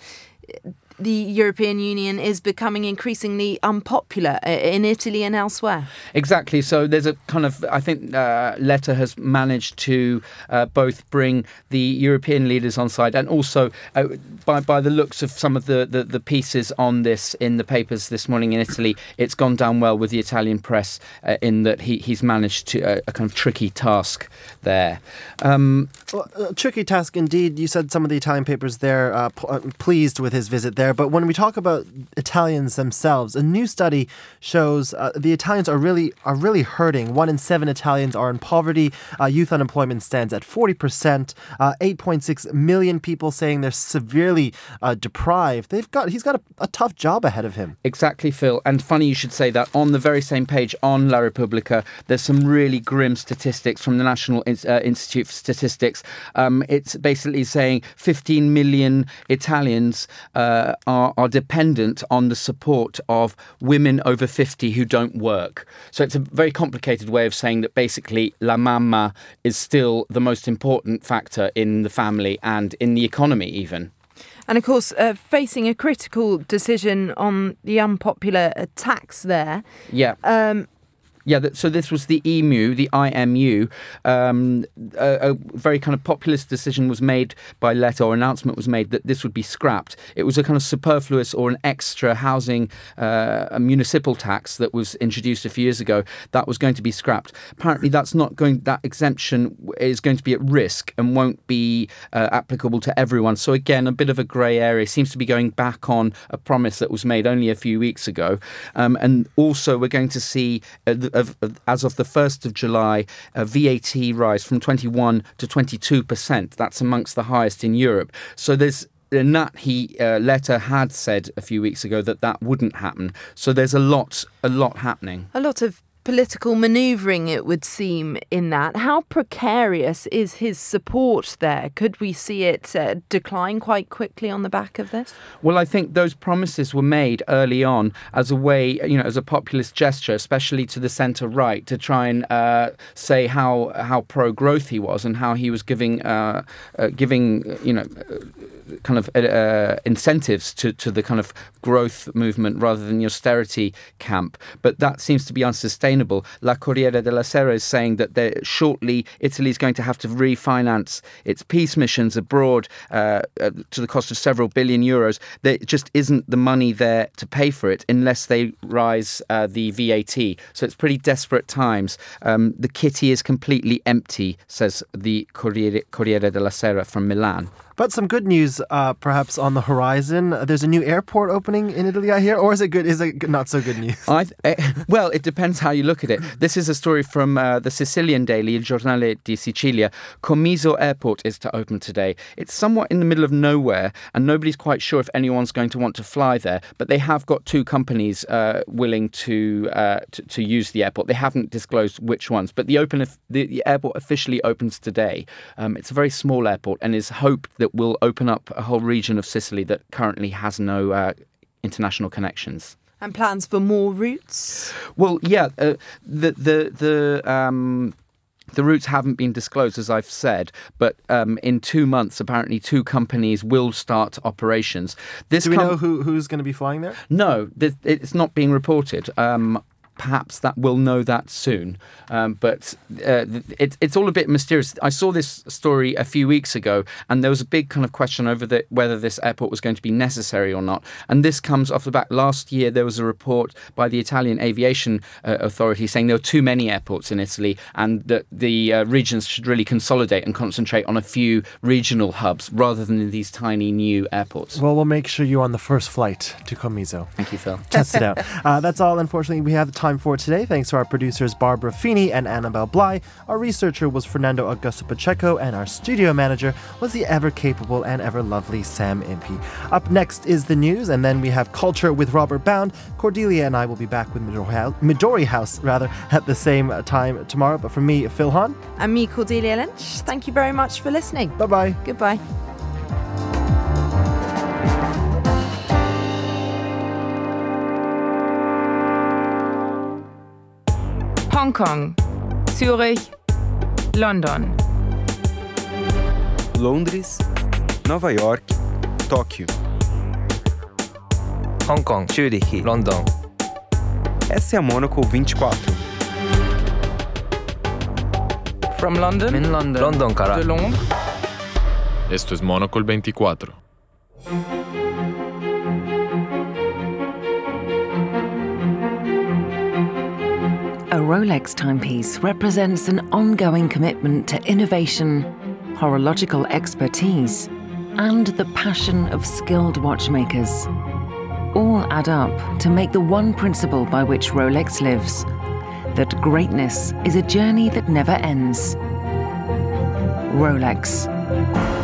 the European Union is becoming increasingly unpopular in Italy and elsewhere. Exactly. So there's a kind of, I think uh, Letta has managed to uh, both bring the European leaders on side and also uh, by by the looks of some of the, the, the pieces on this in the papers this morning in Italy, it's gone down well with the Italian press uh, in that he, he's managed to uh, a kind of tricky task there. Um, well, a tricky task indeed. You said some of the Italian papers there uh, p- uh, pleased with his visit there. But when we talk about Italians themselves, a new study shows uh, the Italians are really are really hurting. One in seven Italians are in poverty. Uh, youth unemployment stands at forty percent. Uh, eight point six million people saying they're severely uh, deprived. They've got he's got a, a tough job ahead of him. Exactly, Phil. And funny you should say that. On the very same page on La Repubblica, there's some really grim statistics from the National uh, Institute for Statistics. Um, it's basically saying fifteen million Italians uh, are, are dependent on the support of women over fifty who don't work. So it's a very complicated way of saying that basically la mamma is still the most important factor in the family and in the economy even. And of course, uh, facing a critical decision on the unpopular uh, tax there. Yeah. Um, Yeah, so this was the E M U, the I M U. Um, a, a very kind of populist decision was made by Letta, or announcement was made that this would be scrapped. It was a kind of superfluous or an extra housing, uh, a municipal tax that was introduced a few years ago. That was going to be scrapped. Apparently, that's not going. That exemption is going to be at risk and won't be uh, applicable to everyone. So again, a bit of a grey area. Seems to be going back on a promise that was made only a few weeks ago. Um, and also, we're going to see uh, the Of, of, as of the first of July, a V A T rise from twenty-one to twenty-two percent. That's amongst the highest in Europe. So there's and that he uh, Letta had said a few weeks ago that that wouldn't happen. So there's a lot, a lot happening. A lot of political manoeuvring, it would seem, in that. How precarious is his support there? Could we see it uh, decline quite quickly on the back of this? Well, I think those promises were made early on as a way, you know, as a populist gesture, especially to the centre-right, to try and uh, say how how pro-growth he was and how he was giving, uh, uh, giving, you know, uh, kind of uh, incentives to, to the kind of growth movement rather than the austerity camp. But that seems to be unsustainable. La Corriere della Sera is saying that they're- shortly Italy is going to have to refinance its peace missions abroad uh, uh, to the cost of several billion euros. There just isn't the money there to pay for it unless they rise uh, the V A T. So it's pretty desperate times. Um, the kitty is completely empty, says the Corriere, Corriere della Sera from Milan. But some good news, uh, perhaps on the horizon. Uh, There's a new airport opening in Italy, I hear, or is it good? Is it not so good news? I th- eh, well, it depends how you look at it. This is a story from uh, the Sicilian daily, Il Giornale di Sicilia. Comiso Airport is to open today. It's somewhat in the middle of nowhere, and nobody's quite sure if anyone's going to want to fly there. But they have got two companies uh, willing to, uh, to to use the airport. They haven't disclosed which ones, but the open the, the airport officially opens today. Um, it's a very small airport, and is hoped that will open up a whole region of Sicily that currently has no uh, international connections. And plans for more routes? Well, yeah, uh, the the the um, the routes haven't been disclosed, as I've said, but um, in two months, apparently, two companies will start operations. This Do we com- know who who's going to be flying there? No, th- it's not being reported. Um, Perhaps that we'll know that soon, um, but uh, it, it's all a bit mysterious. I saw this story a few weeks ago, and there was a big kind of question over the, whether this airport was going to be necessary or not. And this comes off the back. Last year, there was a report by the Italian Aviation uh, Authority saying there were too many airports in Italy, and that the uh, regions should really consolidate and concentrate on a few regional hubs rather than these tiny new airports. Well, we'll make sure you're on the first flight to Comiso. Thank you, Phil. Test it out. Uh, that's all, unfortunately, we have time for today. Thanks to our producers Barbara Feeney and Annabelle Bly. Our researcher was Fernando Augusto Pacheco, and our studio manager was the ever-capable and ever-lovely Sam Impey. Up next is the news, and then we have Culture with Robert Bound. Cordelia and I will be back with Midori House, Midori House rather, at the same time tomorrow. But from me, Phil Hahn. And me, Cordelia Lynch. Thank you very much for listening. Bye-bye. Goodbye. Hong Kong, Zürich, London. Londres, Nova York, Tóquio. Hong Kong, Zürich, London. Essa é a Monocle vinte e quatro. From London, In London, Londonから de Londres. Esto es Monocle veinticuatro. A Rolex timepiece represents an ongoing commitment to innovation, horological expertise, and the passion of skilled watchmakers. All add up to make the one principle by which Rolex lives, that greatness is a journey that never ends. Rolex.